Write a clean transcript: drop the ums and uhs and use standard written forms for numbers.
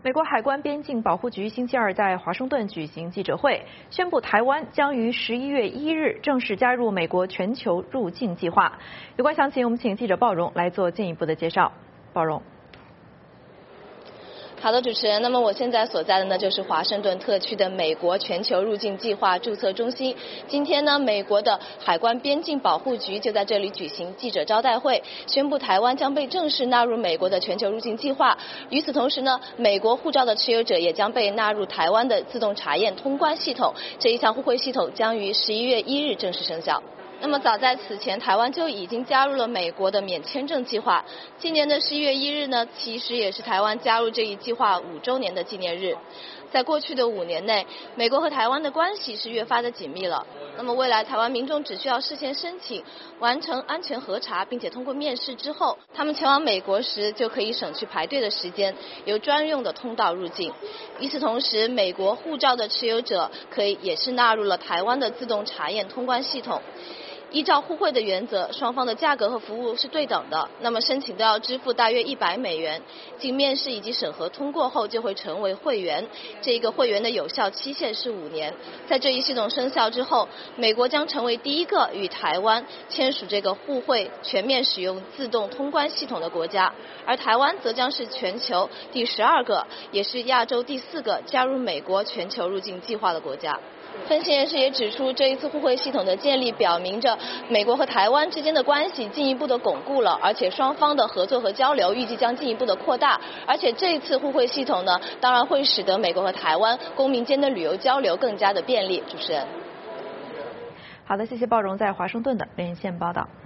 美国海关边境保护局星期二在华盛顿举行记者会，宣布台湾将于11月1日正式加入美国全球入境计划。有关详情，我们请记者鲍荣来做进一步的介绍。鲍荣。 好的，主持人。那么我现在所在的呢，就是华盛顿特区的美国全球入境计划注册中心。今天呢，美国的海关边境保护局就在这里举行记者招待会，宣布台湾将被正式纳入美国的全球入境计划。与此同时呢，美国护照的持有者也将被纳入台湾的自动查验通关系统。这一项互惠系统将于11月1日正式生效。那么早在此前，台湾就已经加入了美国的免签证计划。今年的11月1日呢，其实也是台湾加入这一计划5周年的纪念日。在过去的5年内，美国和台湾的关系是越发的紧密了。那么未来台湾民众只需要事先申请，完成安全核查，并且通过面试之后，他们前往美国时就可以省去排队的时间，有专用的通道入境。与此同时，美国护照的持有者也是纳入了台湾的自动查验通关系统。依照互惠的原则，双方的价格和服务是对等的。那么申请都要支付大约100美元，经面试以及审核通过后就会成为会员。这一个会员的有效期限是5年。在这一系统生效之后，美国将成为第一个与台湾签署这个互惠全面使用自动通关系统的国家，而台湾则将是全球第12个，也是亚洲第4个加入美国全球入境计划的国家。分析人士也指出，这一次互惠系统的建立表明着美国和台湾之间的关系进一步的巩固了，而且双方的合作和交流预计将进一步的扩大。而且这一次互惠系统呢，当然会使得美国和台湾公民间的旅游交流更加的便利。主持人。 好的，谢谢鲍荣在华盛顿的连线报道。